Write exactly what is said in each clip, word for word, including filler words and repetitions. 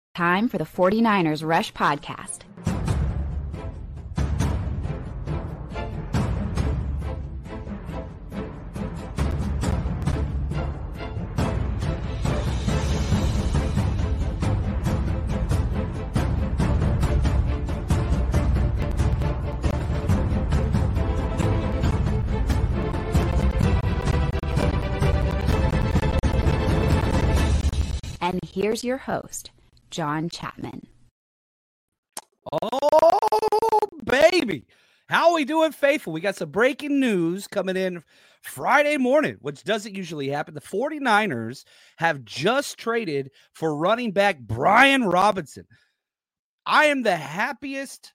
Time for the 49ers Rush Podcast. And here's your host, John Chapman. Oh, baby. How are we doing, faithful? We got some breaking news coming in Friday morning, which doesn't usually happen. The 49ers have just traded for running back Brian Robinson. I am the happiest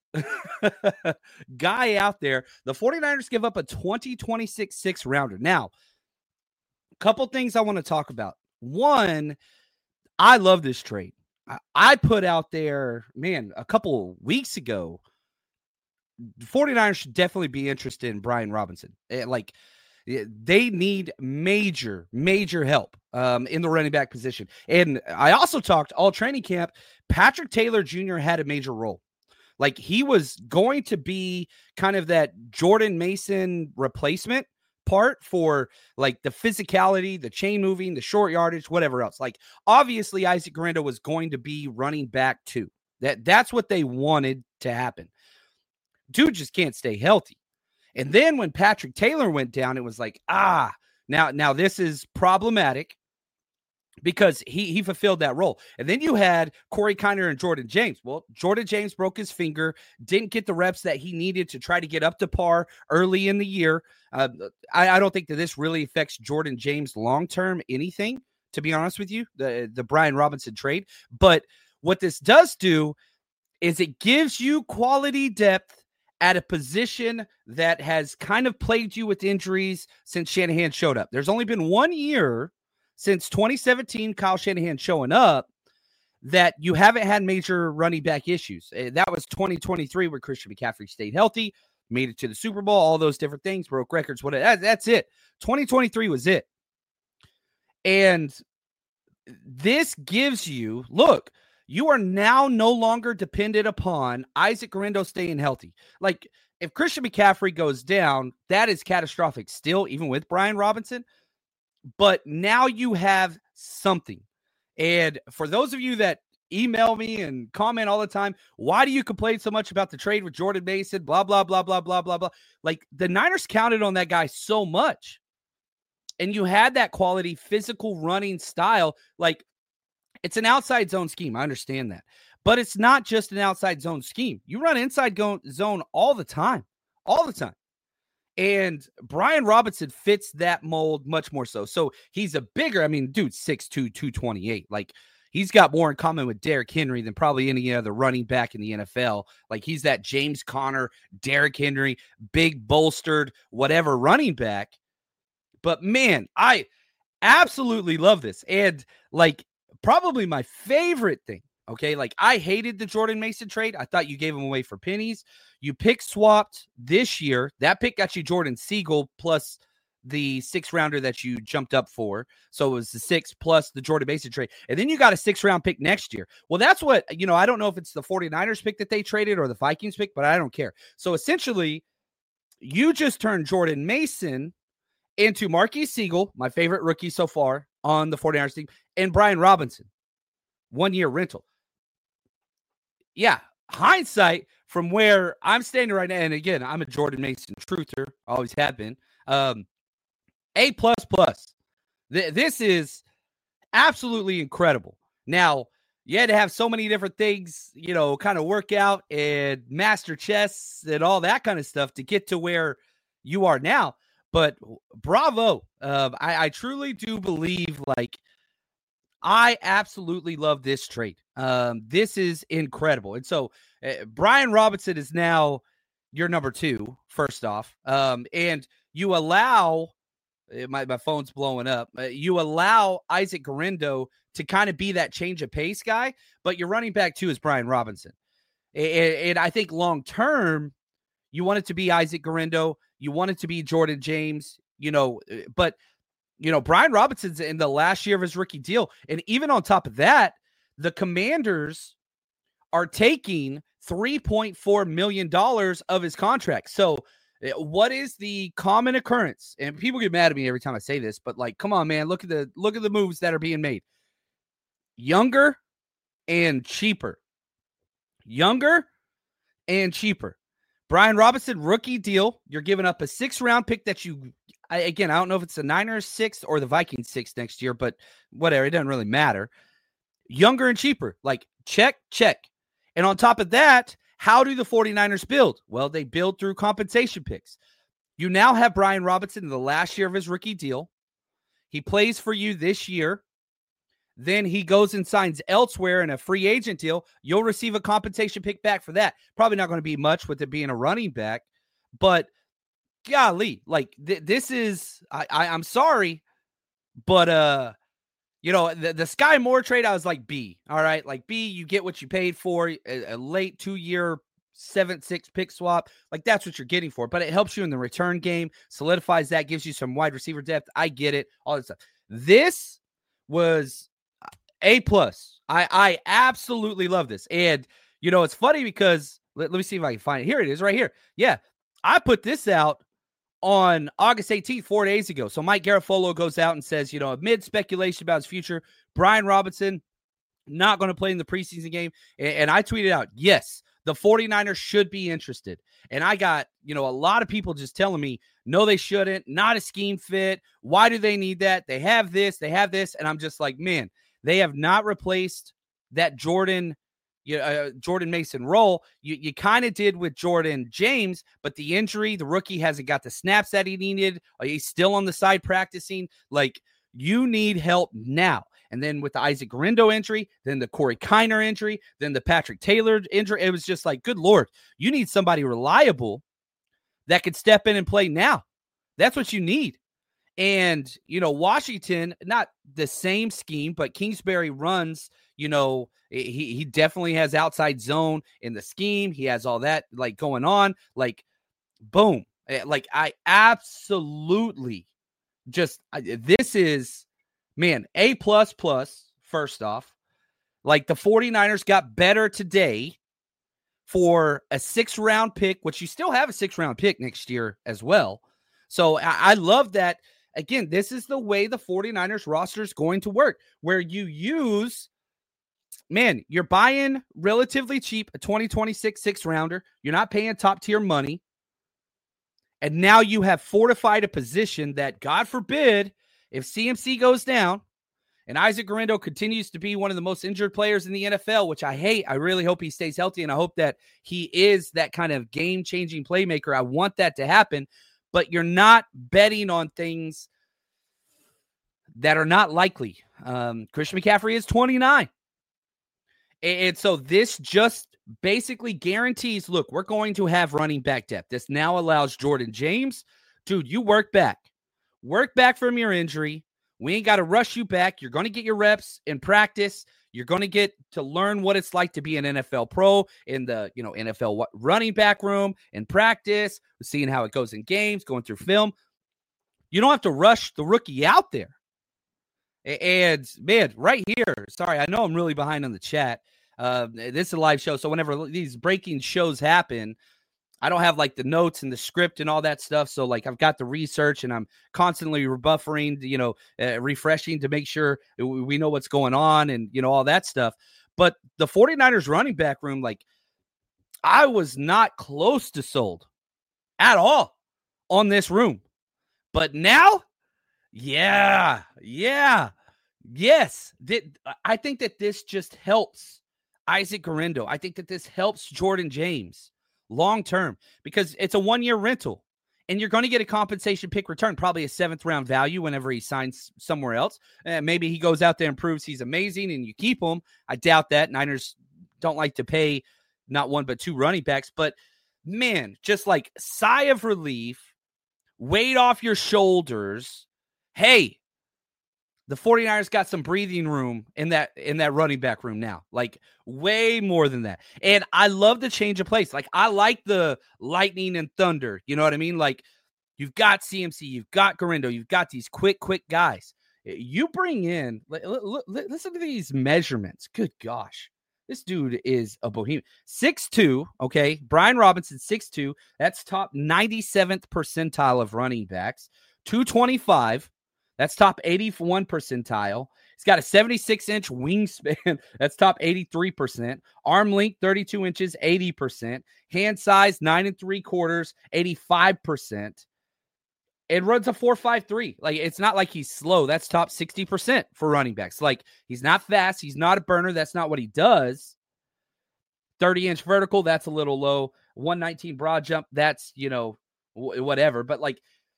guy out there. The 49ers give up a twenty twenty-six sixth rounder. Now, a couple things I want to talk about. One, I love this trade. I put out there, man, a couple weeks ago, the 49ers should definitely be interested in Brian Robinson. Like, they need major, major help um, in the running back position. And I also talked all training camp, Patrick Taylor Junior had a major role. Like, he was going to be kind of that Jordan Mason replacement part for like the physicality, the chain moving, the short yardage, whatever else. Like, obviously Isaac Guerendo was going to be running back too. That that's what they wanted to happen. Dude just can't stay healthy. And then when Patrick Taylor went down, it was like, ah, now, now this is problematic because he he fulfilled that role. And then you had Corey Kiner and Jordan James. Well, Jordan James broke his finger, didn't get the reps that he needed to try to get up to par early in the year. Uh, I, I don't think that this really affects Jordan James long-term anything, to be honest with you, the, the Brian Robinson trade. But what this does do is it gives you quality depth at a position that has kind of plagued you with injuries since Shanahan showed up. There's only been one year since twenty seventeen, Kyle Shanahan showing up, that you haven't had major running back issues. That was twenty twenty-three, where Christian McCaffrey stayed healthy, made it to the Super Bowl, all those different things, broke records. What that, that's it. twenty twenty-three was it. And this gives you, look, you are now no longer dependent upon Isaac Guerendo staying healthy. Like, if Christian McCaffrey goes down, that is catastrophic still, even with Brian Robinson. But now you have something. And for those of you that email me and comment all the time, why do you complain so much about the trade with Jordan Mason, blah, blah, blah, blah, blah, blah, blah. Like, the Niners counted on that guy so much. And you had that quality physical running style. Like, it's an outside zone scheme. I understand that. But it's not just an outside zone scheme. You run inside go- zone all the time. All the time. And Brian Robinson fits that mold much more so. So he's a bigger, I mean, dude, six two, two twenty-eight. Like, he's got more in common with Derrick Henry than probably any other running back in the N F L. Like, he's that James Conner, Derrick Henry, big bolstered, whatever running back. But man, I absolutely love this. And like, probably my favorite thing. Okay, like, I hated the Jordan Mason trade. I thought you gave him away for pennies. You pick swapped this year. That pick got you Jordan Siegel plus the sixth rounder that you jumped up for. So it was the six plus the Jordan Mason trade. And then you got a six round pick next year. Well, that's what, you know, I don't know if it's the 49ers pick that they traded or the Vikings pick, but I don't care. So essentially, you just turned Jordan Mason into Marquise Siegel, my favorite rookie so far on the 49ers team, and Brian Robinson, one year rental. Yeah, hindsight from where I'm standing right now, and again, I'm a Jordan Mason truther, always have been. Um, A plus plus. Th- this is absolutely incredible. Now, you had to have so many different things, you know, kind of work out and master chess and all that kind of stuff to get to where you are now. But bravo. Um, I, I truly do believe, like, I absolutely love this trade. Um, this is incredible. And so uh, Brian Robinson is now your number two, first off. Um, and you allow, uh, my, my phone's blowing up, uh, you allow Isaac Guerendo to kind of be that change of pace guy, but your running back two is Brian Robinson. And, and I think long-term, you want it to be Isaac Guerendo. You want it to be Jordan James, you know, but you know, Brian Robinson's in the last year of his rookie deal. And even on top of that, the Commanders are taking three point four million dollars of his contract. So what is the common occurrence? And people get mad at me every time I say this, but like, come on, man, look at the look at the moves that are being made. Younger and cheaper. Younger and cheaper. Brian Robinson, rookie deal. You're giving up a six-round pick that you, I, again, I don't know if it's the Niners sixth or the Vikings sixth next year, but whatever. It doesn't really matter. Younger and cheaper. Like, check, check. And on top of that, how do the 49ers build? Well, they build through compensation picks. You now have Brian Robinson in the last year of his rookie deal. He plays for you this year. Then he goes and signs elsewhere in a free agent deal. You'll receive a compensation pick back for that. Probably not going to be much with it being a running back, but golly, like th- this is, I, I, I'm sorry, but, uh, you know, the, the Sky Moore trade, I was like, B, all right, like B, you get what you paid for, a, a late two-year, seven, six pick swap. Like that's what you're getting for, but it helps you in the return game, solidifies that, gives you some wide receiver depth. I get it, all this stuff. This was A plus. I, I absolutely love this. And, you know, it's funny because, let, let me see if I can find it. Here it is right here. Yeah, I put this out on August eighteenth, four days ago. So Mike Garafolo goes out and says, you know, amid speculation about his future, Brian Robinson not going to play in the preseason game. And, and I tweeted out, yes, the 49ers should be interested. And I got, you know, a lot of people just telling me, no, they shouldn't, not a scheme fit. Why do they need that? They have this, they have this. And I'm just like, man, they have not replaced that Jordan You, uh, Jordan Mason role. You, you kind of did with Jordan James, but the injury, the rookie hasn't got the snaps that he needed. He's still on the side practicing. Like, you need help now. And then with the Isaac Guerendo injury, then the Corey Kiner injury, then the Patrick Taylor injury, it was just like, good Lord, you need somebody reliable that could step in and play now. That's what you need. And, you know, Washington, not the same scheme, but Kingsbury runs, you know, he, he definitely has outside zone in the scheme. He has all that like going on, like, boom. Like, I absolutely just, this is, man, A plus plus, first off. Like, the 49ers got better today for a six-round pick, which you still have a six-round pick next year as well. So I, I love that. Again, this is the way the 49ers roster is going to work, where you use, man, you're buying relatively cheap, a twenty twenty-six six-rounder. You're not paying top-tier money. And now you have fortified a position that, God forbid, if C M C goes down and Isaac Guerendo continues to be one of the most injured players in the N F L, which I hate, I really hope he stays healthy, and I hope that he is that kind of game-changing playmaker. I want that to happen. But you're not betting on things that are not likely. Um, Christian McCaffrey is twenty-nine. And, and so this just basically guarantees, look, we're going to have running back depth. This now allows Jordan James, dude, you work back. Work back from your injury. We ain't got to rush you back. You're going to get your reps in practice. You're going to get to learn what it's like to be an N F L pro in the, you know, N F L running back room in practice, seeing how it goes in games, going through film. You don't have to rush the rookie out there. And, man, right here, sorry, I know I'm really behind on the chat. Uh, this is a live show, so whenever these breaking shows happen, I don't have, like, the notes and the script and all that stuff. So, like, I've got the research, and I'm constantly rebuffering, you know, uh, refreshing to make sure we know what's going on and, you know, all that stuff. But the 49ers running back room, like, I was not close to sold at all on this room. But now, yeah, yeah, yes. I think that this just helps Isaac Guerendo. I think that this helps Jordan James long-term, because it's a one-year rental, and you're going to get a compensation pick return, probably a seventh-round value whenever he signs somewhere else. Uh, maybe he goes out there and proves he's amazing, and you keep him. I doubt that. Niners don't like to pay not one but two running backs. But, man, just like sigh of relief, weight off your shoulders. Hey, the 49ers got some breathing room in that in that running back room now, like way more than that. And I love the change of pace. Like, I like the lightning and thunder. You know what I mean? Like, you've got C M C, you've got Guerendo, you've got these quick, quick guys. You bring in, listen to these measurements. Good gosh. This dude is a bohemian. six two, okay? Brian Robinson, six two. That's top ninety-seventh percentile of running backs. two twenty-five. That's top eighty-one percentile. He's got a seventy-six inch wingspan. That's top eighty-three percent. Arm length, thirty-two inches, eighty percent. Hand size, nine and three quarters, eighty-five percent. It runs a four five three. Like, it's not like he's slow. That's top sixty percent for running backs. Like, he's not fast. He's not a burner. That's not what he does. thirty inch vertical, that's a little low. one nineteen broad jump, that's, you know, w- whatever. But, like,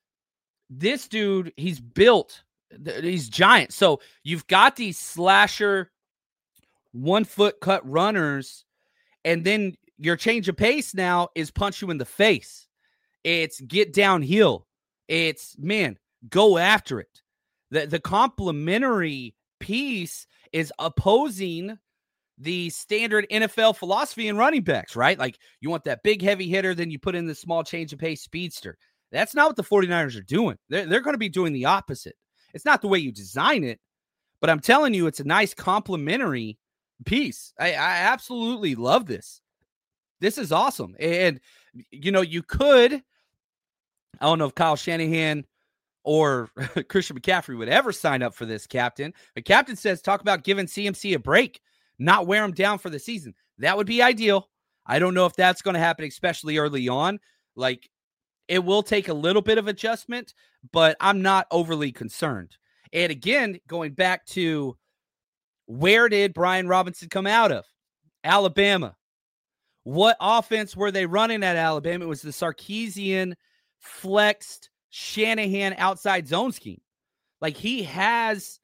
this dude, he's built. He's giant. So you've got these slasher, one-foot cut runners, and then your change of pace now is punch you in the face. It's get downhill. It's, man, go after it. The, the complementary piece is opposing the standard N F L philosophy in running backs, right? Like, you want that big, heavy hitter, then you put in the small change of pace speedster. That's not what the 49ers are doing. They're, they're going to be doing the opposite. It's not the way you design it, but I'm telling you, it's a nice complementary piece. I, I absolutely love this. This is awesome. And, you know, you could... I don't know if Kyle Shanahan or Christian McCaffrey would ever sign up for this, Captain. The captain says, talk about giving C M C a break, not wear him down for the season. That would be ideal. I don't know if that's going to happen, especially early on. Like, it will take a little bit of adjustment, but I'm not overly concerned. And again, going back to where did Brian Robinson come out of? Alabama. What offense were they running at Alabama? It was the Sarkisian flexed Shanahan outside zone scheme. Like, he has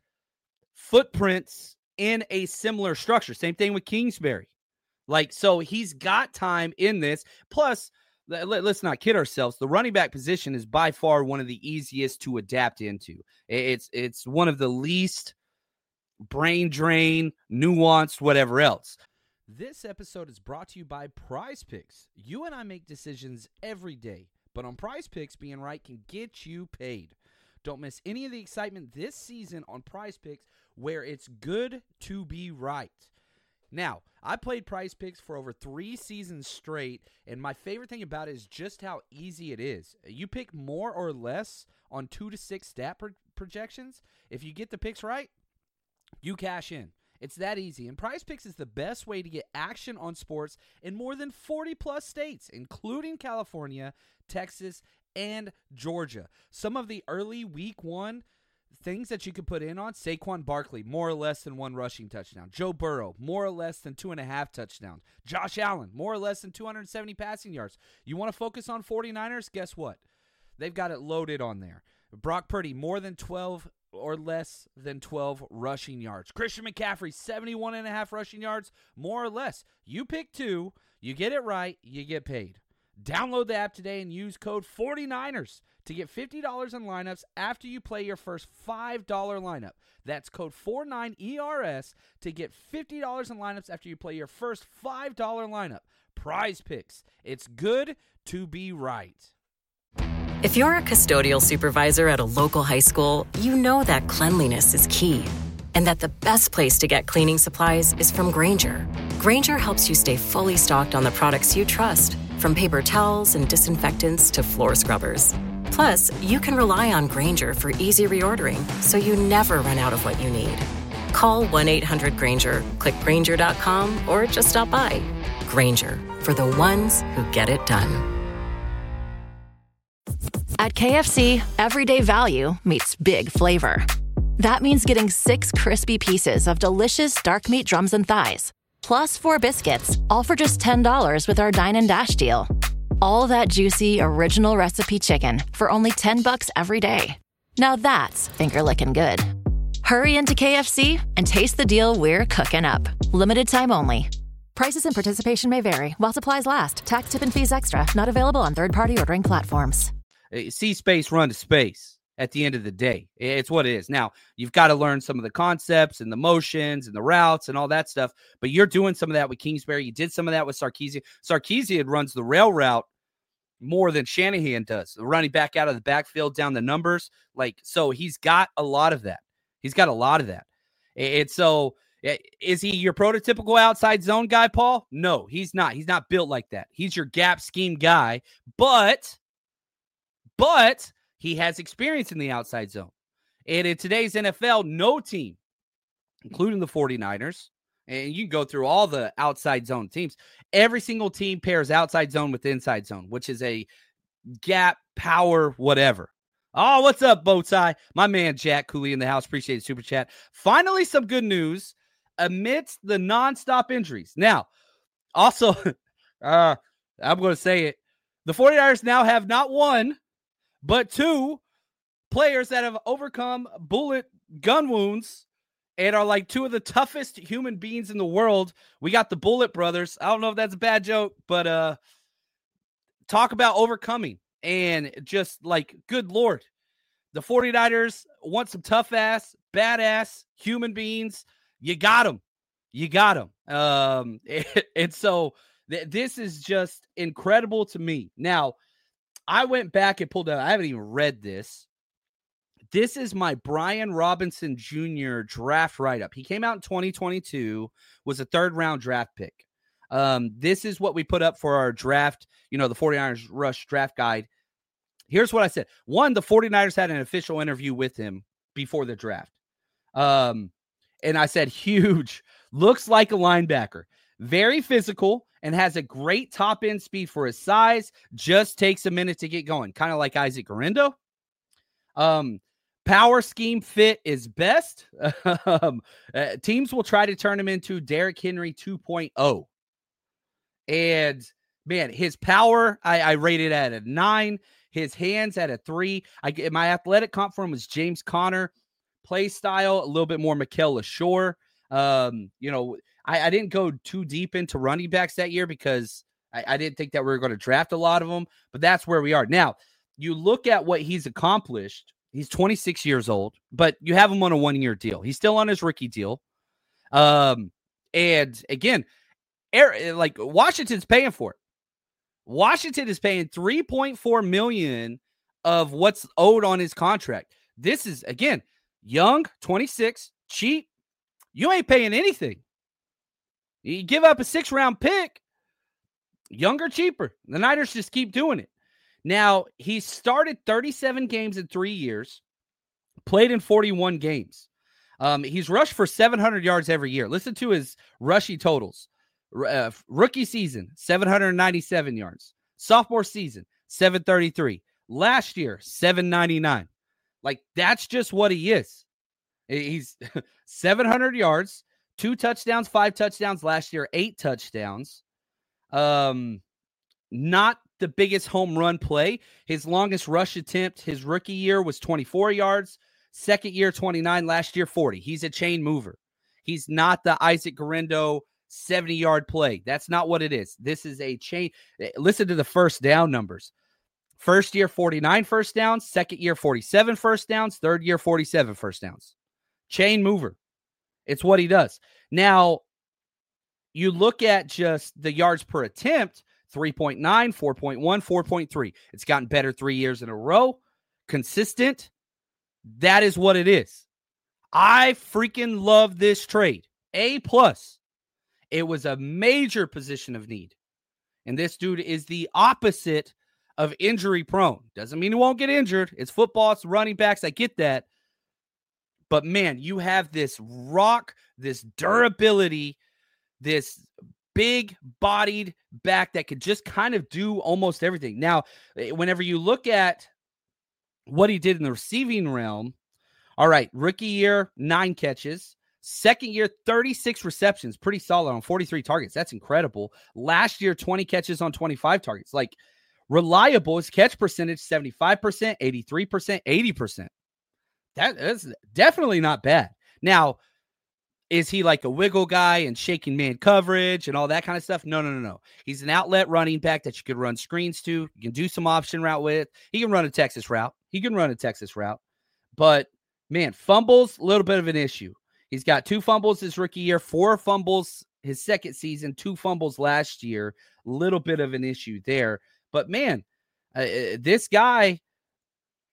footprints in a similar structure. Same thing with Kingsbury. Like, so he's got time in this. Plus, let, let's not kid ourselves. The running back position is by far one of the easiest to adapt into. It's, it's one of the least brain drain, nuanced, whatever else. This episode is brought to you by Prize Picks. You and I make decisions every day, but on Prize Picks, being right can get you paid. Don't miss any of the excitement this season on Prize Picks, where it's good to be right. Now, I played Prize Picks for over three seasons straight, and my favorite thing about it is just how easy it is. You pick more or less on two to six stat pro- projections. If you get the picks right, you cash in. It's that easy, and Prize Picks is the best way to get action on sports in more than forty plus states, including California, Texas, and Georgia. Some of the early week one things that you could put in on: Saquon Barkley, more or less than one rushing touchdown. Joe Burrow, more or less than two and a half touchdowns. Josh Allen, more or less than two hundred seventy passing yards. You want to focus on 49ers? Guess what? They've got it loaded on there. Brock Purdy, more than twelve or less than twelve rushing yards. Christian McCaffrey, seventy-one and a half rushing yards, more or less. You pick two, you get it right, you get paid. Download the app today and use code 49ers to get fifty dollars in lineups after you play your first five dollars lineup. That's code forty-nine E R S to get fifty dollars in lineups after you play your first five dollars lineup. Prize Picks. It's good to be right. If you're a custodial supervisor at a local high school, you know that cleanliness is key, and that the best place to get cleaning supplies is from Grainger. Grainger helps you stay fully stocked on the products you trust, from paper towels and disinfectants to floor scrubbers. Plus, you can rely on Grainger for easy reordering, so you never run out of what you need. Call one eight hundred Grainger, click Grainger dot com, or just stop by. Grainger, for the ones who get it done. At K F C, everyday value meets big flavor. That means getting six crispy pieces of delicious dark meat drums and thighs, plus four biscuits, all for just ten dollars with our Dine and Dash deal. All that juicy, original recipe chicken for only ten bucks every day. Now that's finger-licking good. Hurry into K F C and taste the deal we're cooking up. Limited time only. Prices and participation may vary while supplies last. Tax, tip, and fees extra. Not available on third-party ordering platforms. See space, run to space at the end of the day. It's what it is. Now, you've got to learn some of the concepts and the motions and the routes and all that stuff, but you're doing some of that with Kingsbury. You did some of that with Sarkisian. Sarkisian runs the rail route more than Shanahan does, running back out of the backfield down the numbers. Like, so he's got a lot of that. He's got a lot of that. It's so, is he your prototypical outside zone guy, Paul? No, he's not. He's not built like that. He's your gap scheme guy, but, but he has experience in the outside zone. And in today's N F L, no team, including the 49ers, and you can go through all the outside zone teams, every single team pairs outside zone with inside zone, which is a gap, power, whatever. Oh, what's up, Bowtie? My man, Jack Cooley in the house. Appreciate the super chat. Finally, some good news amidst the nonstop injuries. Now, also, uh, I'm going to say it. The 49ers now have not one, but two players that have overcome bullet gun wounds and are like two of the toughest human beings in the world. We got the Bullet Brothers. I don't know if that's a bad joke, but uh, talk about overcoming. And just like, good Lord, the 49ers want some tough ass, badass human beings. You got them. You got them. Um, and, and so th- this is just incredible to me. Now, I went back and pulled out. I haven't even read this. This is my Brian Robinson Junior draft write-up. He came out in twenty twenty-two, was a third-round draft pick. Um, this is what we put up for our draft, you know, the 49ers Rush draft guide. Here's what I said. One, the 49ers had an official interview with him before the draft. Um, and I said, huge, looks like a linebacker, very physical, and has a great top-end speed for his size, just takes a minute to get going, kind of like Isaac Guerendo. Um, power scheme fit is best. um, uh, teams will try to turn him into Derrick Henry two point oh. And, man, his power, I, I rated at a nine. His hands at a three. I my athletic comp for him was James Conner. Play style, a little bit more Mikel LaShore. Um, you know, I, I didn't go too deep into running backs that year because I, I didn't think that we were going to draft a lot of them, but that's where we are. Now, you look at what he's accomplished. He's twenty-six years old, but you have him on a one-year deal. He's still on his rookie deal. Um, and again, air, like Washington's paying for it. Washington is paying three point four million dollars of what's owed on his contract. This is, again, young, twenty-six, cheap. You ain't paying anything. You give up a six-round pick, younger, cheaper. The Niners just keep doing it. Now, he started thirty-seven games in three years, played in forty-one games. Um, he's rushed for seven hundred yards every year. Listen to his rushing totals. Uh, rookie season, seven hundred ninety-seven yards. Sophomore season, seven thirty-three. Last year, seven ninety-nine. Like, that's just what he is. He's seven hundred yards, two touchdowns, five touchdowns last year, eight touchdowns. Um, not the biggest home run play. His longest rush attempt his rookie year was twenty-four yards. Second year, twenty-nine. Last year, forty. He's a chain mover. He's not the Isaac Guerendo seventy-yard play. That's not what it is. This is a chain. Listen to the first down numbers. First year, forty-nine first downs. Second year, forty-seven first downs. Third year, forty-seven first downs. Chain mover. It's what he does. Now, you look at just the yards per attempt, three point nine, four point one, four point three. It's gotten better three years in a row. Consistent. That is what it is. I freaking love this trade. A plus. It was a major position of need. And this dude is the opposite of injury prone. Doesn't mean he won't get injured. It's football. It's running backs. I get that. But, man, you have this rock, this durability, this big-bodied back that could just kind of do almost everything. Now, whenever you look at what he did in the receiving realm, all right, rookie year, nine catches. Second year, thirty-six receptions. Pretty solid on forty-three targets. That's incredible. Last year, twenty catches on twenty-five targets. Like, reliable. His catch percentage, seventy-five percent, eighty-three percent, eighty percent. That is definitely not bad. Now, is he like a wiggle guy and shaking man coverage and all that kind of stuff? No, no, no, no. He's an outlet running back that you could run screens to. You can do some option route with. He can run a Texas route. He can run a Texas route. But, man, fumbles, a little bit of an issue. He's got two fumbles his rookie year, four fumbles his second season, two fumbles last year. A little bit of an issue there. But, man, uh, this guy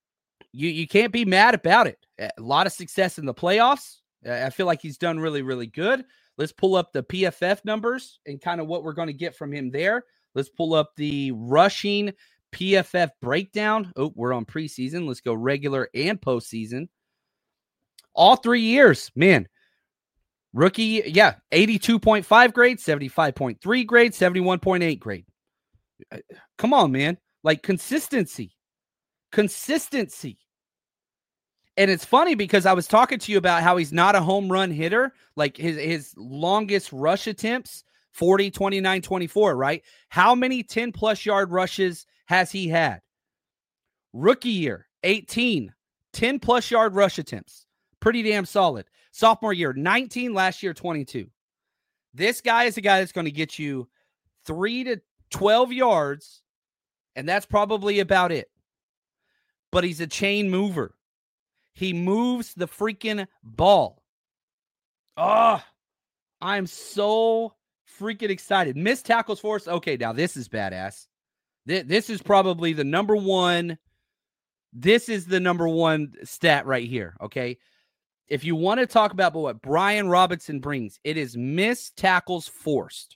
you, you can't be mad about it. A lot of success in the playoffs. I feel like he's done really, really good. Let's pull up the P F F numbers and kind of what we're going to get from him there. Let's pull up the rushing P F F breakdown. Oh, we're on preseason. Let's go regular and postseason. All three years, man. Rookie, yeah, eighty-two point five grade, seventy-five point three grade, seventy-one point eight grade. Come on, man. Like consistency. Consistency. And it's funny because I was talking to you about how he's not a home run hitter. Like his, his longest rush attempts, forty, twenty-nine, twenty-four, right? How many ten-plus yard rushes has he had? Rookie year, eighteen, ten-plus yard rush attempts. Pretty damn solid. Sophomore year, nineteen. Last year, twenty-two. This guy is a guy that's going to get you three to twelve yards, and that's probably about it. But he's a chain mover. He moves the freaking ball. Oh, I'm so freaking excited. Missed tackles force. Okay, now this is badass. This, this is probably the number one. This is the number one stat right here, okay? If you want to talk about what Brian Robinson brings, it is missed tackles forced.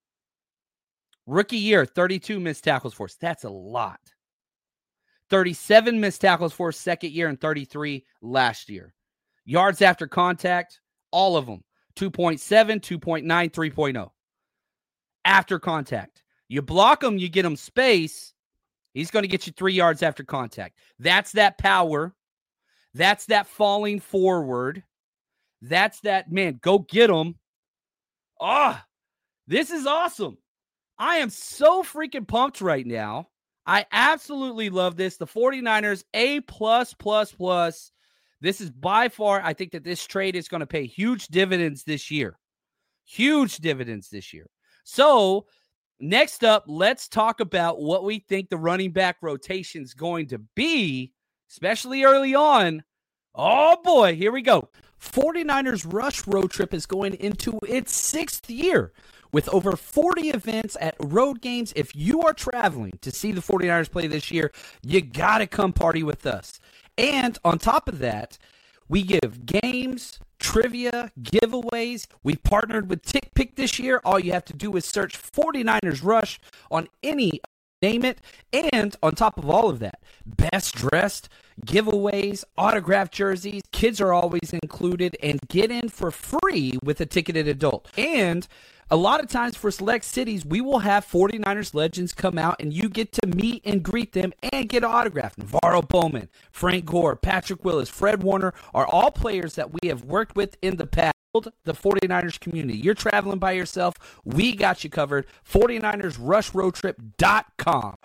Rookie year, thirty-two missed tackles forced. That's a lot. thirty-seven missed tackles forced second year and thirty-three last year. Yards after contact, all of them. two point seven, two point nine, three point oh. After contact. You block him, you get him space. He's going to get you three yards after contact. That's that power. That's that falling forward. That's that, man, go get him. Ah, oh, this is awesome. I am so freaking pumped right now. I absolutely love this. The 49ers, A plus, plus, plus. This is by far, I think that this trade is going to pay huge dividends this year. Huge dividends this year. So next up, let's talk about what we think the running back rotation is going to be, especially early on. Oh boy, here we go. 49ers Rush Road Trip is going into its sixth year. With over forty events at road games, if you are traveling to see the 49ers play this year, you got to come party with us. And on top of that, we give games, trivia, giveaways. We've partnered with TickPick this year. All you have to do is search 49ers Rush on any, name it. And on top of all of that, best dressed, giveaways, autographed jerseys, kids are always included, and get in for free with a ticketed adult. And a lot of times for select cities, we will have 49ers legends come out and you get to meet and greet them and get autographed. Navarro Bowman, Frank Gore, Patrick Willis, Fred Warner are all players that we have worked with in the past. The 49ers community. You're traveling by yourself. We got you covered. 49ers Rush Road Trip dot com.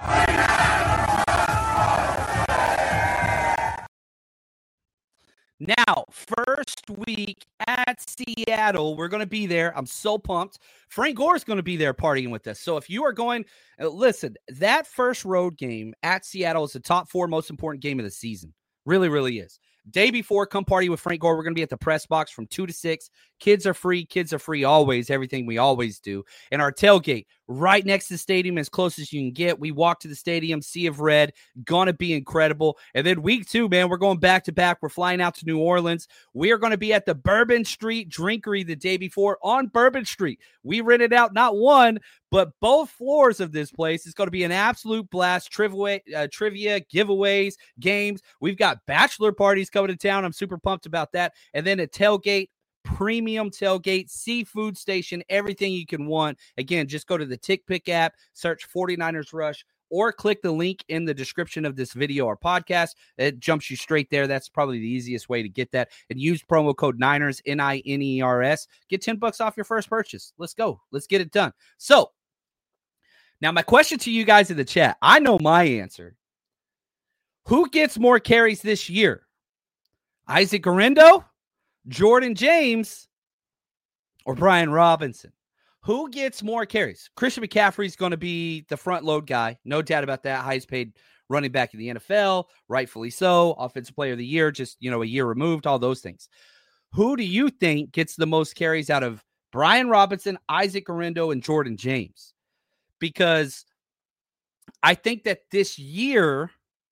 Now, first week at Seattle, we're going to be there. I'm so pumped. Frank Gore is going to be there partying with us. So if you are going, uh, listen, that first road game at Seattle is the top four most important game of the season. Really, really is. Day before, come party with Frank Gore. We're going to be at the press box from two to six. Kids are free. Kids are free always. Everything we always do. And our tailgate right next to the stadium, as close as you can get. We walk to the stadium, Sea of Red. Going to be incredible. And then week two, man, we're going back to back. We're flying out to New Orleans. We are going to be at the Bourbon Street Drinkery the day before on Bourbon Street. We rented out not one, but both floors of this place. It's going to be an absolute blast. Trivia, uh, trivia, giveaways, games. We've got bachelor parties coming to town. I'm super pumped about that. And then a tailgate, premium tailgate, seafood station, everything you can want. Again, just go to the TickPick app, search 49ers Rush, or click the link in the description of this video or podcast. It jumps you straight there. That's probably the easiest way to get that. And use promo code Niners, N I N E R S. Get ten bucks off your first purchase. Let's go. Let's get it done. So, now my question to you guys in the chat, I know my answer. Who gets more carries this year? Isaac Guerendo, Jordan James, or Brian Robinson? Who gets more carries? Christian McCaffrey is going to be the front load guy. No doubt about that. Highest paid running back in the N F L, rightfully so. Offensive player of the year, just, you know, a year removed, all those things. Who do you think gets the most carries out of Brian Robinson, Isaac Guerendo, and Jordan James? Because I think that this year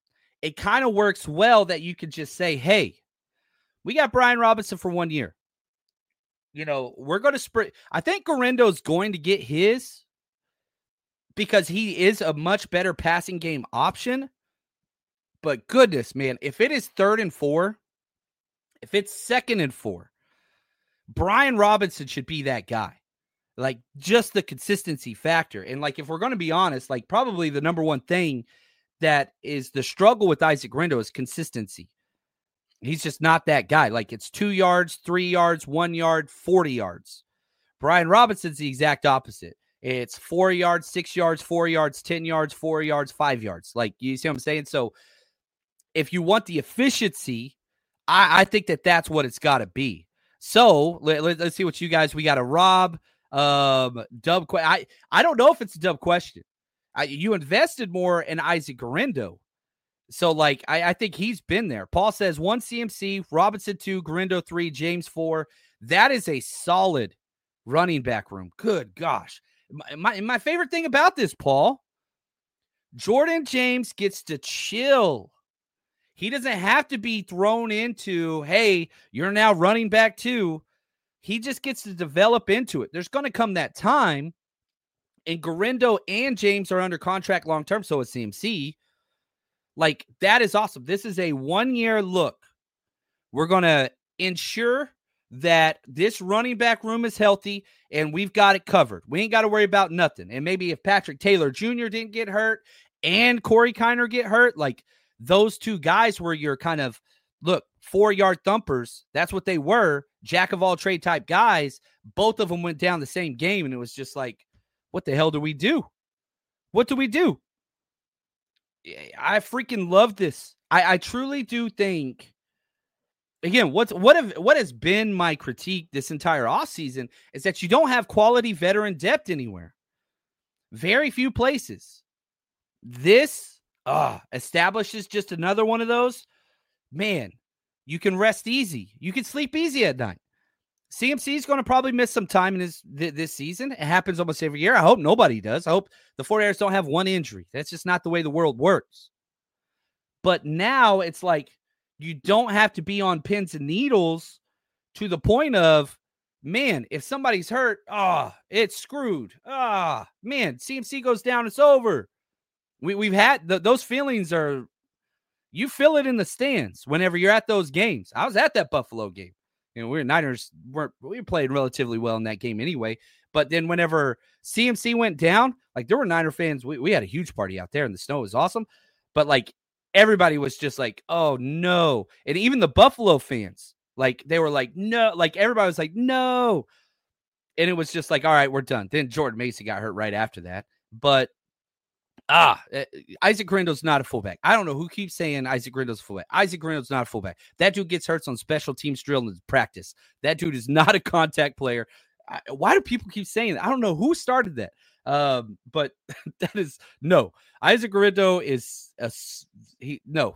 it kind of works well that you could just say, hey, we got Brian Robinson for one year. You know, we're going to spread. I think Guerindo's going to get his because he is a much better passing game option. But goodness, man, if it is third and four, if it's second and four, Brian Robinson should be that guy. Like, just the consistency factor. And, like, if we're going to be honest, like, probably the number one thing that is the struggle with Isaac Guerendo is consistency. He's just not that guy. Like, it's two yards, three yards, one yard, forty yards. Brian Robinson's the exact opposite. It's four yards, six yards, four yards, ten yards, four yards, five yards. Like, you see what I'm saying? So, if you want the efficiency, I, I think that that's what it's got to be. So, let, let, let's see what you guys, we got a Rob, um, dub. Que- I, I don't know if it's a dub question. I, you invested more in Isaac Guerendo. So, like, I, I think he's been there. Paul says one C M C, Robinson two, Guerendo three, James four. That is a solid running back room. Good gosh. My, my, my favorite thing about this, Paul, Jordan James gets to chill. He doesn't have to be thrown into, hey, you're now running back two. He just gets to develop into it. There's going to come that time, and Guerendo and James are under contract long-term, so is C M C. Like, that is awesome. This is a one-year look. We're going to ensure that this running back room is healthy, and we've got it covered. We ain't got to worry about nothing. And maybe if Patrick Taylor Junior didn't get hurt and Corey Kiner get hurt, like, those two guys were your kind of, look, four-yard thumpers. That's what they were, jack-of-all-trade type guys. Both of them went down the same game, and it was just like, what the hell do we do? What do we do? I freaking love this. I, I truly do think, again, what's what have what has been my critique this entire offseason is that you don't have quality veteran depth anywhere. Very few places. This uh, establishes just another one of those. Man, you can rest easy. You can sleep easy at night. C M C is going to probably miss some time in this th- this season. It happens almost every year. I hope nobody does. I hope the 49ers don't have one injury. That's just not the way the world works. But now it's like you don't have to be on pins and needles to the point of, man, if somebody's hurt, ah, oh, it's screwed. Ah, oh, man, C M C goes down, it's over. We, we've had the, those feelings are, you feel it in the stands whenever you're at those games. I was at that Buffalo game. You know, we were Niners weren't we played relatively well in that game anyway. But then whenever C M C went down, like there were Niner fans, we, we had a huge party out there and the snow was awesome. But like everybody was just like, oh no. And even the Buffalo fans, like they were like, no, like everybody was like, no. And it was just like, all right, we're done. Then Jordan Mason got hurt right after that. But Ah, Isaac Guerendo's not a fullback. I don't know who keeps saying Isaac Guerendo's a fullback. Isaac Guerendo's not a fullback. That dude gets hurt on special teams drill in practice. That dude is not a contact player. I, why do people keep saying that? I don't know who started that. Um, but that is no. Isaac Guerendo is a he. No,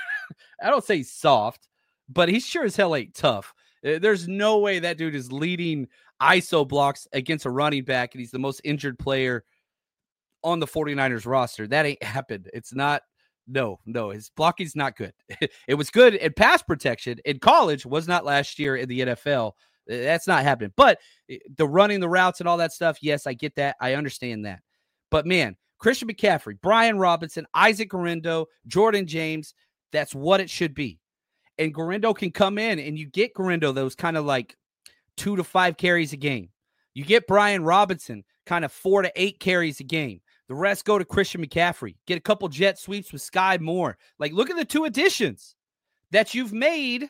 I don't say soft, but he sure as hell ain't tough. There's no way that dude is leading I S O blocks against a running back, and he's the most injured player on the 49ers roster. That ain't happened. It's not, no, no, his blocking's not good. It was good in pass protection in college, was not last year in the N F L. That's not happening. But the running the routes and all that stuff, yes, I get that. I understand that. But man, Christian McCaffrey, Brian Robinson, Isaac Guerendo, Jordan James, that's what it should be. And Guerendo can come in and you get Guerendo those kind of like two to five carries a game. You get Brian Robinson kind of four to eight carries a game. The rest go to Christian McCaffrey. Get a couple jet sweeps with Sky Moore. Like, look at the two additions that you've made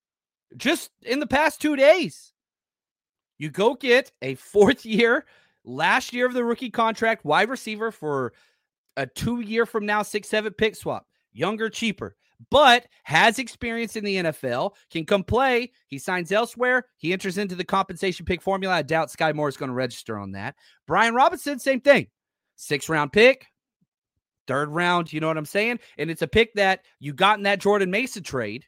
just in the past two days. You go get a fourth year, last year of the rookie contract, wide receiver for a two year from now, six, seven pick swap. Younger, cheaper, but has experience in the N F L, can come play. He signs elsewhere. He enters into the compensation pick formula. I doubt Sky Moore is going to register on that. Brian Robinson, same thing. Six round pick, third round, you know what I'm saying? And it's a pick that you got in that Jordan Mason trade.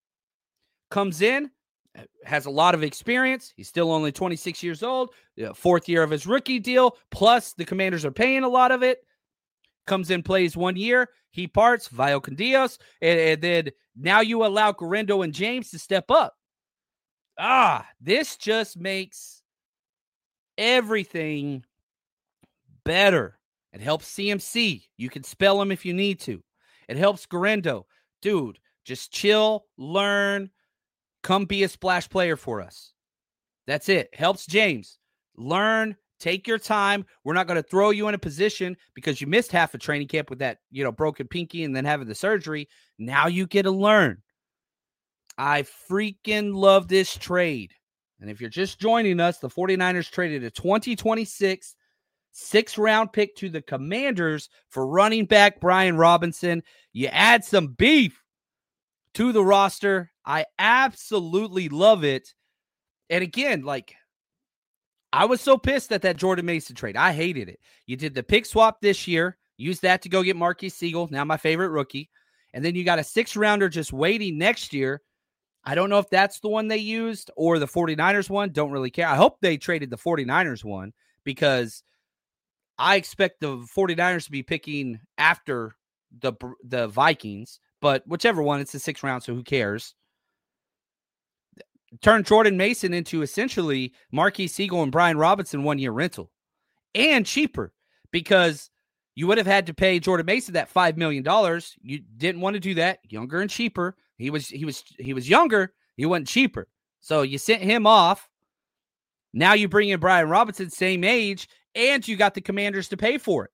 Comes in, has a lot of experience. He's still only twenty-six years old, fourth year of his rookie deal, plus the Commanders are paying a lot of it. comes in, plays one year, he parts, Vio Candios, and, and then now you allow Guerrero and James to step up. Ah, this just makes everything better. It helps C M C. You can spell him if you need to. It helps Guerrero. Dude, just chill, learn, come be a splash player for us. That's it. Helps James. Learn, take your time. We're not going to throw you in a position because you missed half a training camp with that, you know, broken pinky and then having the surgery. Now you get to learn. I freaking love this trade. And if you're just joining us, the 49ers traded a twenty twenty-six six-round pick to the Commanders for running back Brian Robinson. You add some beef to the roster. I absolutely love it. And again, like, I was so pissed at that Jordan Mason trade. I hated it. You did the pick swap this year, used that to go get Marquise Siegel, now my favorite rookie. And then you got a six-rounder just waiting next year. I don't know if that's the one they used or the 49ers one. Don't really care. I hope they traded the 49ers one because I expect the 49ers to be picking after the the Vikings. But whichever one, it's the sixth round, so who cares? Turn Jordan Mason into essentially Marquise Siegel and Brian Robinson one-year rental. And cheaper because you would have had to pay Jordan Mason that five million dollars. You didn't want to do that. Younger and cheaper. He was he was he was younger. He wasn't cheaper. So you sent him off. Now you bring in Brian Robinson, same age, and you got the Commanders to pay for it.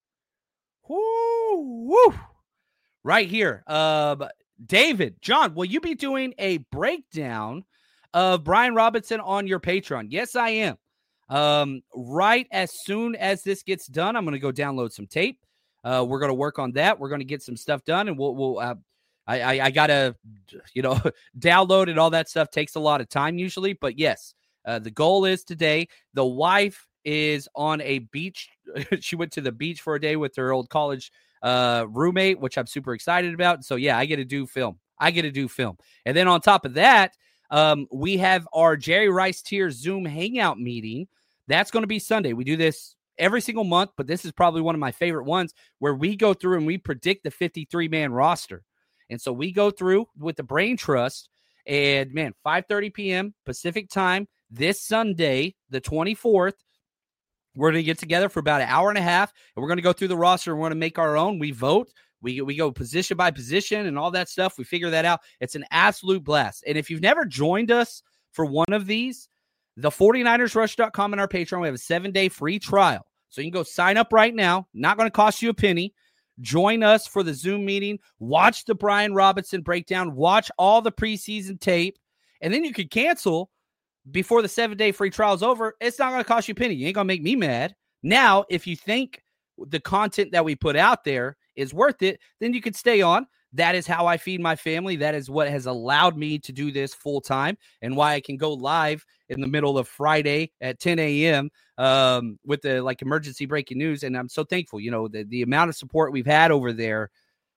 Woo, woo. Right here. Uh, David, John, will you be doing a breakdown of Brian Robinson on your Patreon? Yes, I am. Um, right as soon as this gets done, I'm going to go download some tape. Uh, we're going to work on that. We're going to get some stuff done, and we'll, we'll uh, I, I, I got to, you know, download and all that stuff takes a lot of time usually. But yes, uh, the goal is today. The wife is on a beach. She went to the beach for a day with her old college uh, roommate, which I'm super excited about. So yeah, I get to do film. I get to do film. And then on top of that, um, we have our Jerry Rice Tier Zoom Hangout meeting. That's going to be Sunday. We do this every single month, but this is probably one of my favorite ones where we go through and we predict the fifty-three man roster. And so we go through with the Brain Trust, and man, five thirty p.m. Pacific time this Sunday, the twenty-fourth. We're going to get together for about an hour and a half, and we're going to go through the roster. We're going to make our own. We vote. We, we go position by position and all that stuff. We figure that out. It's an absolute blast. And if you've never joined us for one of these, the 49ers rush dot com and our Patreon, we have a seven-day free trial. So you can go sign up right now. Not going to cost you a penny. Join us for the Zoom meeting. Watch the Brian Robinson breakdown. Watch all the preseason tape. And then you can cancel before the seven-day free trial is over. It's not going to cost you a penny. You ain't going to make me mad. Now, if you think the content that we put out there is worth it, then you can stay on. That is how I feed my family. That is what has allowed me to do this full time and why I can go live in the middle of Friday at ten a.m. Um, with the like emergency breaking news. And I'm so thankful, you know, the, the amount of support we've had over there.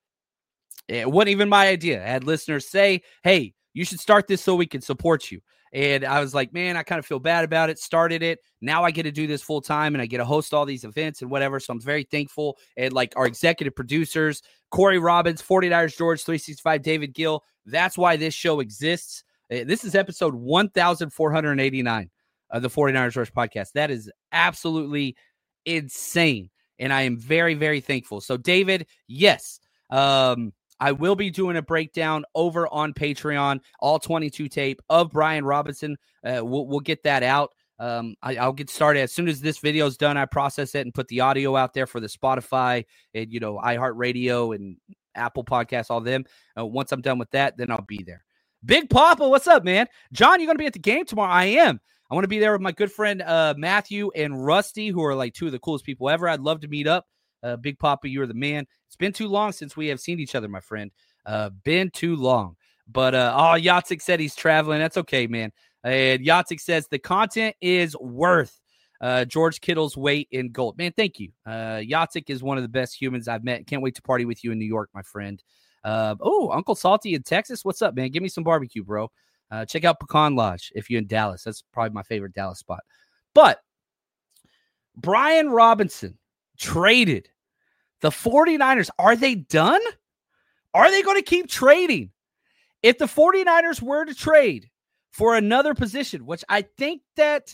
It wasn't even my idea. I had listeners say, hey, you should start this so we can support you. And I was like, man, I kind of feel bad about it. Started it. Now I get to do this full time and I get to host all these events and whatever. So I'm very thankful. And like our executive producers, Corey Robbins, 49ers George, three sixty-five, David Gill. That's why this show exists. This is episode one thousand four hundred eighty-nine of the 49ers Rush podcast. That is absolutely insane. And I am very, very thankful. So David, yes, um, I will be doing a breakdown over on Patreon, all twenty-two tape of Brian Robinson. Uh, we'll, we'll get that out. Um, I, I'll get started as soon as this video is done. I process it and put the audio out there for the Spotify and, you know, iHeartRadio and Apple Podcasts, all them. Uh, once I'm done with that, then I'll be there. Big Papa, what's up, man? John, you going to be at the game tomorrow? I am. I want to be there with my good friend uh, Matthew and Rusty, who are like two of the coolest people ever. I'd love to meet up. Uh, Big Papa, you're the man. It's been too long since we have seen each other, my friend. Uh, been too long. But, uh, oh, Yatsik said he's traveling. That's okay, man. And Yatsik says the content is worth uh, George Kittle's weight in gold. Man, thank you. Uh, Yatsik is one of the best humans I've met. Can't wait to party with you in New York, my friend. Uh, oh, Uncle Salty in Texas. What's up, man? Give me some barbecue, bro. Uh, check out Pecan Lodge if you're in Dallas. That's probably my favorite Dallas spot. But Brian Robinson traded The 49ers, are they done? Are they going to keep trading? If the 49ers were to trade for another position, which I think that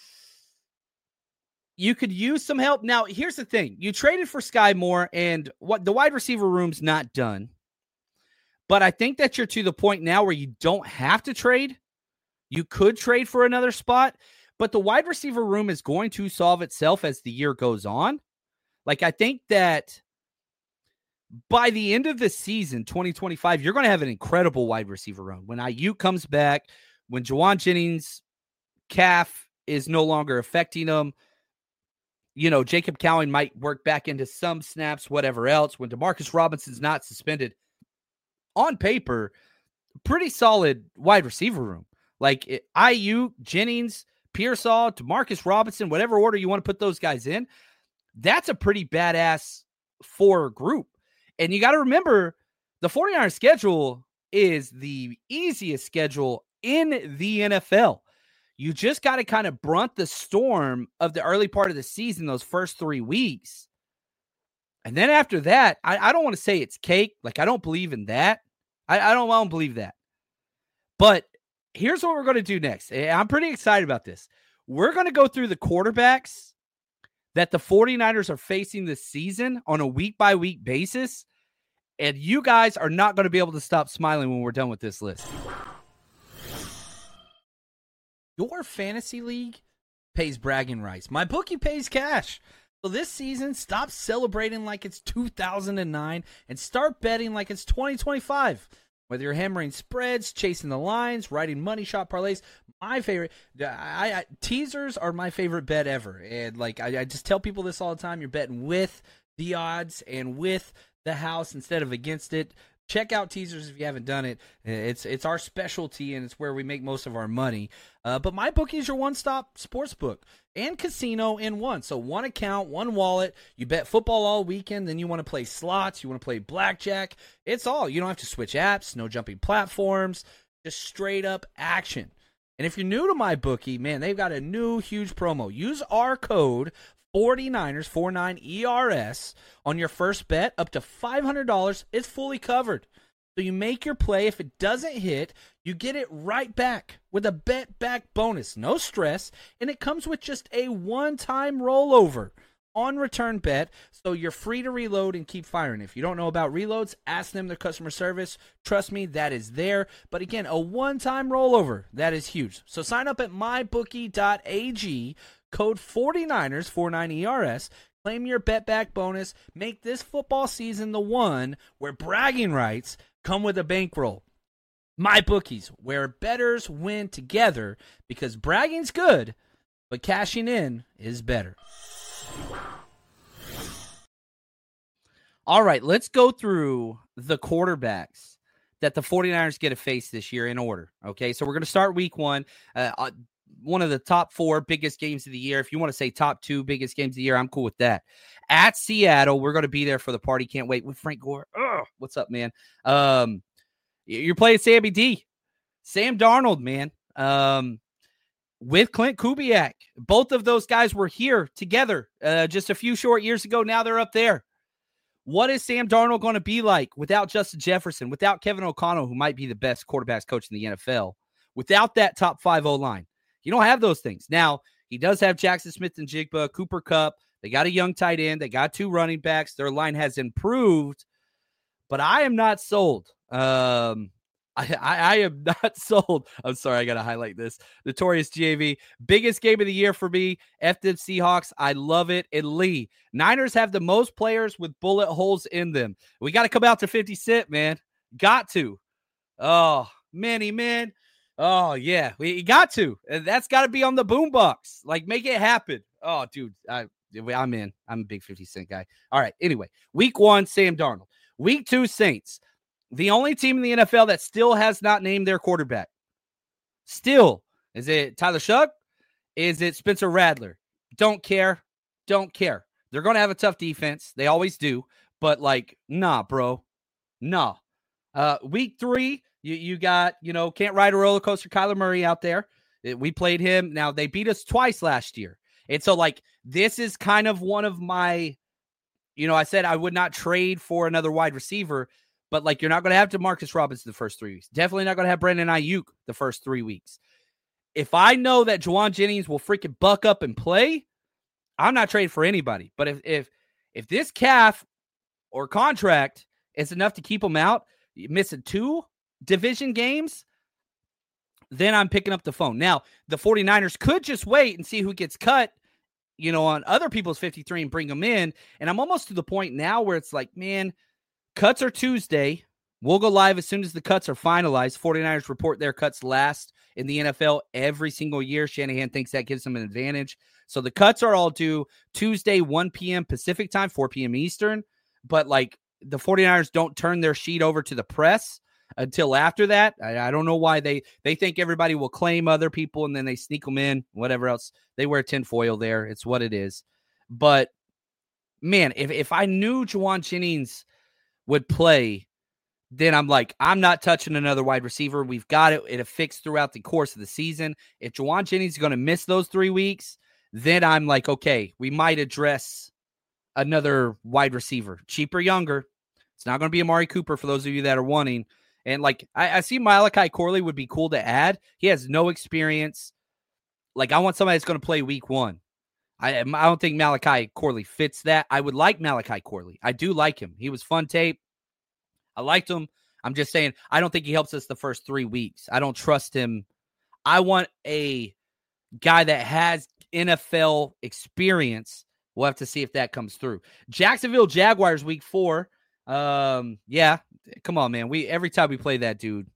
you could use some help. Now, here's the thing. You traded for Sky Moore, and what the wide receiver room's not done. But I think that you're to the point now where you don't have to trade. You could trade for another spot, but the wide receiver room is going to solve itself as the year goes on. Like, I think that by the end of the season, twenty twenty-five, you're going to have an incredible wide receiver room. When Ayuk comes back, when Juwan Jennings' calf is no longer affecting him, you know, Jacob Cowan might work back into some snaps, whatever else. When Demarcus Robinson's not suspended, on paper, pretty solid wide receiver room. Like it, Ayuk, Jennings, Pearsall, Demarcus Robinson, whatever order you want to put those guys in, that's a pretty badass four group. And you got to remember, the 49ers schedule is the easiest schedule in the N F L. You just got to kind of brunt the storm of the early part of the season, those first three weeks. And then after that, I, I don't want to say it's cake. Like, I don't believe in that. I, I, don't, I don't believe that. But here's what we're going to do next. I'm pretty excited about this. We're going to go through the quarterbacks that the 49ers are facing this season on a week-by-week basis. And you guys are not going to be able to stop smiling when we're done with this list. Your fantasy league pays bragging rights. My bookie pays cash. So this season, stop celebrating like it's two thousand nine and start betting like it's twenty twenty-five. Whether you're hammering spreads, chasing the lines, writing money shot parlays, my favorite, I, I teasers are my favorite bet ever. And like I, I just tell people this all the time: you're betting with the odds and with the house instead of against it. Check out teasers if you haven't done it. It's it's our specialty, and it's where we make most of our money. Uh, but MyBookie is your one-stop sportsbook and casino in one. So one account, one wallet. You bet football all weekend. Then you want to play slots. You want to play blackjack. It's all. You don't have to switch apps. No jumping platforms. Just straight-up action. And if you're new to MyBookie, man, they've got a new huge promo. Use our code forty-niners, forty-nine E R S on your first bet up to five hundred dollars. It's fully covered. So you make your play. If it doesn't hit, you get it right back with a bet back bonus. No stress. And it comes with just a one-time rollover on return bet. So you're free to reload and keep firing. If you don't know about reloads, ask them their customer service. Trust me, that is there. But again, a one-time rollover. That is huge. So sign up at my bookie dot a g. Code forty-niners, forty-nine E R S. Claim your bet back bonus. Make this football season the one where bragging rights come with a bankroll. MyBookies, where bettors win together, because bragging's good, but cashing in is better. All right, let's go through the quarterbacks that the 49ers get to face this year in order. Okay, so we're going to start week one. Uh, one of the top four biggest games of the year. If you want to say top two biggest games of the year, I'm cool with that. At Seattle, we're going to be there for the party. Can't wait with Frank Gore. Ugh, what's up, man? Um, you're playing Sammy D. Sam Darnold, man. Um, with Clint Kubiak. Both of those guys were here together uh, just a few short years ago. Now they're up there. What is Sam Darnold going to be like without Justin Jefferson, without Kevin O'Connell, who might be the best quarterbacks coach in the N F L, without that top five O-line? You don't have those things. Now, he does have Jackson Smith and Jigba, Cooper Kupp. They got a young tight end. They got two running backs. Their line has improved, but I am not sold. Um, I, I, I am not sold. I'm sorry, I got to highlight this. Notorious G A V. Biggest game of the year for me. F them Seahawks. I love it. And Lee. Niners have the most players with bullet holes in them. We got to come out to fifty cent, man. Got to. Oh, many men. Oh, yeah, we got to. And that's got to be on the boombox. Like, make it happen. Oh, dude, I, I'm in. I'm a big fifty cent guy. All right, anyway, week one, Sam Darnold. Week two, Saints. The only team in the N F L that still has not named their quarterback. Still. Is it Tyler Shugg? Is it Spencer Rattler? Don't care. Don't care. They're going to have a tough defense. They always do. But, like, nah, bro. Nah. Uh, week three, You you got, you know, can't ride a roller coaster, Kyler Murray out there. We played him. Now, they beat us twice last year. And so, like, this is kind of one of my you know, I said I would not trade for another wide receiver, but like you're not going to have DeMarcus Robinson the first three weeks. Definitely not going to have Brandon Ayuk the first three weeks. If I know that Jauan Jennings will freaking buck up and play, I'm not trading for anybody. But if if if this calf or contract is enough to keep him out, missing two division games, then I'm picking up the phone. Now, the 49ers could just wait and see who gets cut, you know, on other people's fifty-three and bring them in. And I'm almost to the point now where it's like, man, cuts are Tuesday. We'll go live as soon as the cuts are finalized. 49ers report their cuts last in the N F L every single year. Shanahan thinks that gives them an advantage. So the cuts are all due Tuesday, one p.m. Pacific time, four p.m. Eastern. But like the 49ers don't turn their sheet over to the press until after that. I, I don't know why they, they think everybody will claim other people and then they sneak them in, whatever else. They wear tinfoil there. It's what it is. But man, if, if I knew Jauan Jennings would play, then I'm like, I'm not touching another wide receiver. We've got it. It fixed throughout the course of the season. If Jauan Jennings is going to miss those three weeks, then I'm like, okay, we might address another wide receiver. Cheaper, younger. It's not going to be Amari Cooper for those of you that are wanting. And like, I, I see Malachi Corley would be cool to add. He has no experience. Like, I want somebody that's going to play week one. I, I don't think Malachi Corley fits that. I would like Malachi Corley. I do like him. He was fun tape. I liked him. I'm just saying, I don't think he helps us the first three weeks. I don't trust him. I want a guy that has N F L experience. We'll have to see if that comes through. Jacksonville Jaguars week four. Um, yeah, come on, man. We every time we play that dude,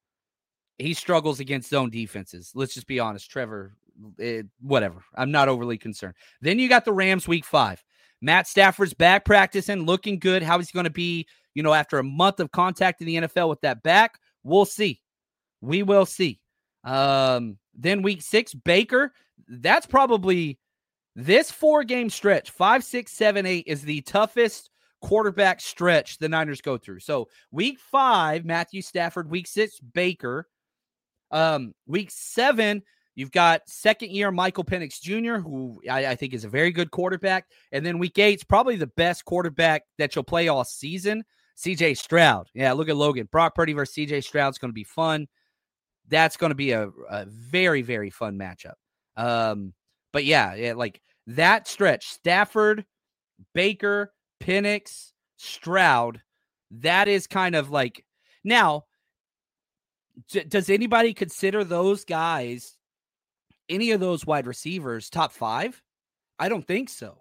he struggles against zone defenses. Let's just be honest, Trevor. It, whatever. I'm not overly concerned. Then you got the Rams week five. Matt Stafford's back practicing, looking good. How he's going to be, you know, after a month of contact in the N F L with that back, we'll see. We will see. Um, then week six, Baker. That's probably this four-game stretch, five, six, seven, eight, is the toughest quarterback stretch the Niners go through. So week five, Matthew Stafford. Week six, Baker. Um, week seven, you've got second-year Michael Penix Junior, who I, I think is a very good quarterback. And then week eight's probably the best quarterback that you'll play all season, C J Stroud. Yeah, look at Logan. Brock Purdy versus C J Stroud is going to be fun. That's going to be a, a very, very fun matchup. Um, but yeah, yeah, like that stretch, Stafford, Baker, Penix, Stroud, that is kind of like, now, d- does anybody consider those guys, any of those wide receivers, top five? I don't think so.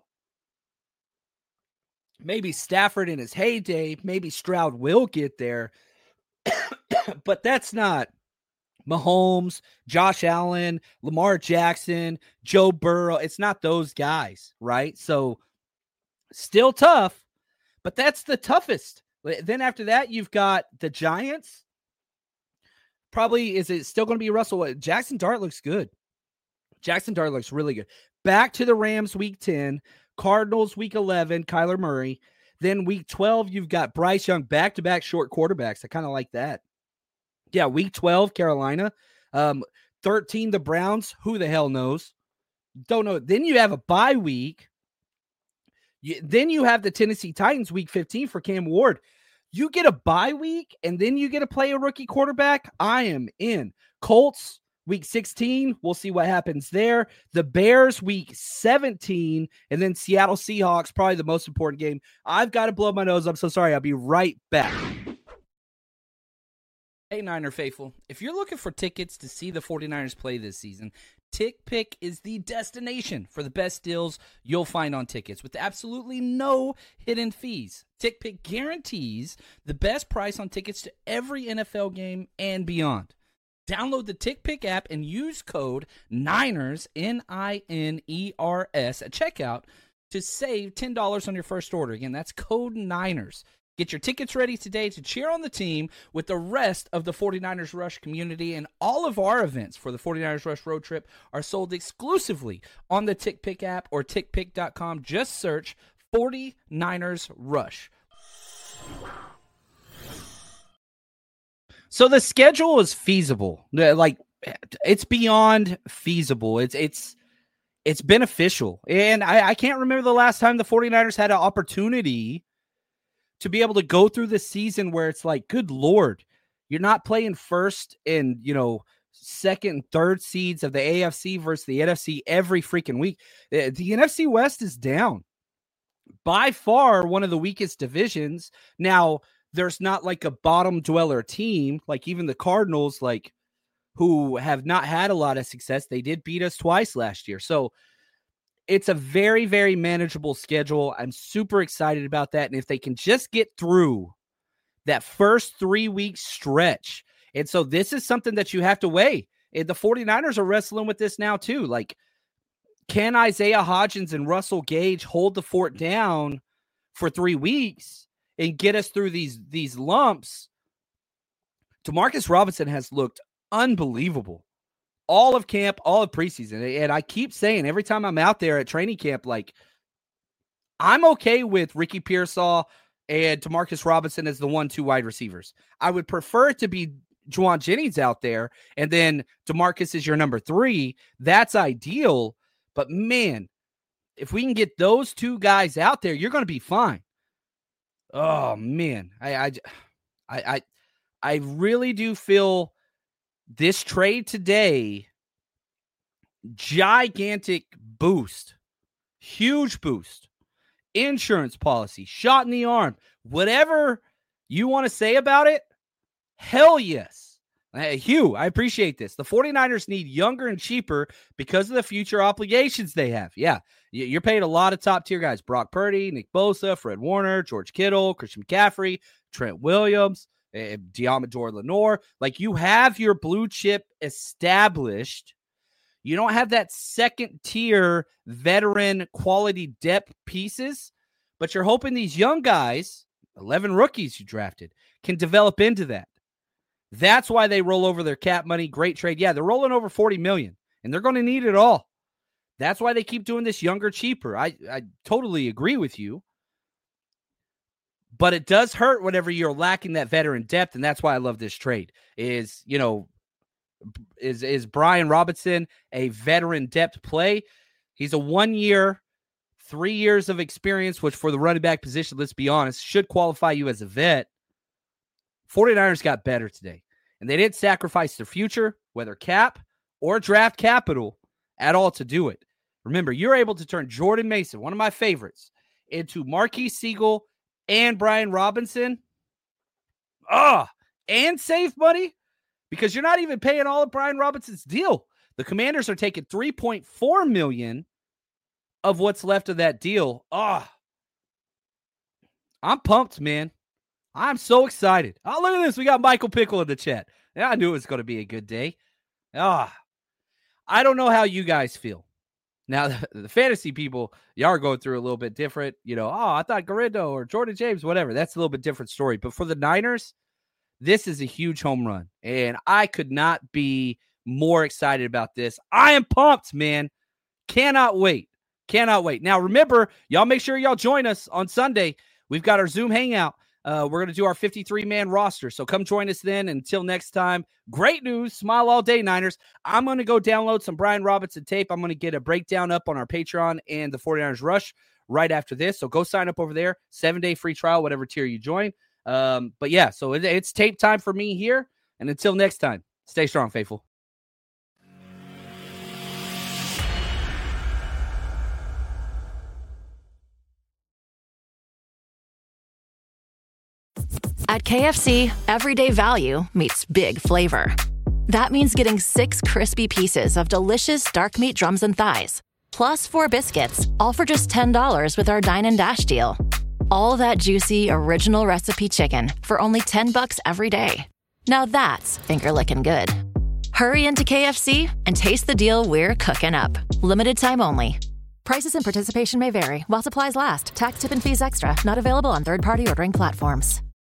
Maybe Stafford in his heyday, maybe Stroud will get there, but that's not Mahomes, Josh Allen, Lamar Jackson, Joe Burrow. It's not those guys, right? So still tough, but that's the toughest. Then after that, you've got the Giants. Probably, is it still going to be Russell? Jackson Dart looks good. Jackson Dart looks really good. Back to the Rams week ten, Cardinals week eleven, Kyler Murray. Then week twelve, you've got Bryce Young, back-to-back short quarterbacks. I kind of like that. Yeah, week twelve, Carolina. Um, thirteen, the Browns. Who the hell knows? Don't know. Then you have a bye week. You, then you have the Tennessee Titans week fifteen for Cam Ward. You get a bye week, and then you get to play a rookie quarterback. I am in. Colts week sixteen. We'll see what happens there. The Bears week seventeen, and then Seattle Seahawks, probably the most important game. I've got to blow my nose. I'm so sorry. I'll be right back. Hey, Niner faithful, if you're looking for tickets to see the 49ers play this season, TickPick is the destination for the best deals you'll find on tickets with absolutely no hidden fees. TickPick guarantees the best price on tickets to every N F L game and beyond. Download the TickPick app and use code Niners, N I N E R S, at checkout to save ten dollars on your first order. Again, that's code Niners. Get your tickets ready today to cheer on the team with the rest of the 49ers Rush community, and all of our events for the 49ers Rush road trip are sold exclusively on the TickPick app or tick pick dot com. Just search 49ers Rush. So the schedule is feasible. Like, it's beyond feasible. It's it's it's beneficial. And I, I can't remember the last time the 49ers had an opportunity to be able to go through the season where it's like, good Lord, you're not playing first and, you know, second and third seeds of the A F C versus the N F C every freaking week. The, the N F C West is down. By far one of the weakest divisions. Now, there's not like a bottom dweller team, like even the Cardinals, like who have not had a lot of success. They did beat us twice last year. So it's a very, very manageable schedule. I'm super excited about that. And if they can just get through that first three week stretch. And so this is something that you have to weigh. And the 49ers are wrestling with this now too. Like, can Isaiah Hodgins and Russell Gage hold the fort down for three weeks and get us through these, these lumps? Demarcus Robinson has looked unbelievable all of camp, all of preseason. And I keep saying every time I'm out there at training camp, like, I'm okay with Ricky Pearsall and Demarcus Robinson as the one, two wide receivers. I would prefer it to be Juwan Jennings out there, and then DeMarcus is your number three. That's ideal. But man, if we can get those two guys out there, you're going to be fine. Oh man, I, I, I, I, I really do feel this trade today, gigantic boost, huge boost, insurance policy, shot in the arm, whatever you want to say about it. Hell yes. Hey, Hugh, I appreciate this. The 49ers need younger and cheaper because of the future obligations they have. Yeah, you're paying a lot of top-tier guys. Brock Purdy, Nick Bosa, Fred Warner, George Kittle, Christian McCaffrey, Trent Williams, uh, Diamador Lenore. Like, you have your blue chip established. You don't have that second-tier veteran quality depth pieces, but you're hoping these young guys, eleven rookies you drafted, can develop into that. That's why they roll over their cap money. Great trade. Yeah, they're rolling over forty million dollars, and they're going to need it all. That's why they keep doing this younger, cheaper. I, I totally agree with you. But it does hurt whenever you're lacking that veteran depth, and that's why I love this trade. Is, you know, is, is Brian Robinson a veteran depth play? He's a one-year, three years of experience, which for the running back position, let's be honest, should qualify you as a vet. 49ers got better today, and they didn't sacrifice their future, whether cap or draft capital, at all to do it. Remember, you're able to turn Jordan Mason, one of my favorites, into Marquise Siegel and Brian Robinson. Ah, and save money because you're not even paying all of Brian Robinson's deal. The Commanders are taking three point four million dollars of what's left of that deal. Ah, I'm pumped, man. I'm so excited. Oh, look at this. We got Michael Pickle in the chat. Yeah, I knew it was going to be a good day. Ah, I don't know how you guys feel. Now, the, the fantasy people, y'all are going through a little bit different. You know, oh, I thought Garrido or Jordan James, whatever. That's a little bit different story. But for the Niners, this is a huge home run. And I could not be more excited about this. I am pumped, man. Cannot wait. Cannot wait. Now, remember, y'all make sure y'all join us on Sunday. We've got our Zoom hangout. Uh, we're going to do our fifty-three man roster. So come join us then. Until next time, great news. Smile all day, Niners. I'm going to go download some Brian Robinson tape. I'm going to get a breakdown up on our Patreon and the 49ers Rush right after this. So go sign up over there. Seven-day free trial, whatever tier you join. Um, but yeah, so it, it's tape time for me here. And until next time, stay strong, faithful. At K F C, everyday value meets big flavor. That means getting six crispy pieces of delicious dark meat drums and thighs, plus four biscuits, all for just ten dollars with our Dine and Dash deal. All that juicy, original recipe chicken for only ten bucks every day. Now that's finger-licking good. Hurry into K F C and taste the deal we're cooking up. Limited time only. Prices and participation may vary while supplies last. Tax, tip, and fees extra. Not available on third-party ordering platforms.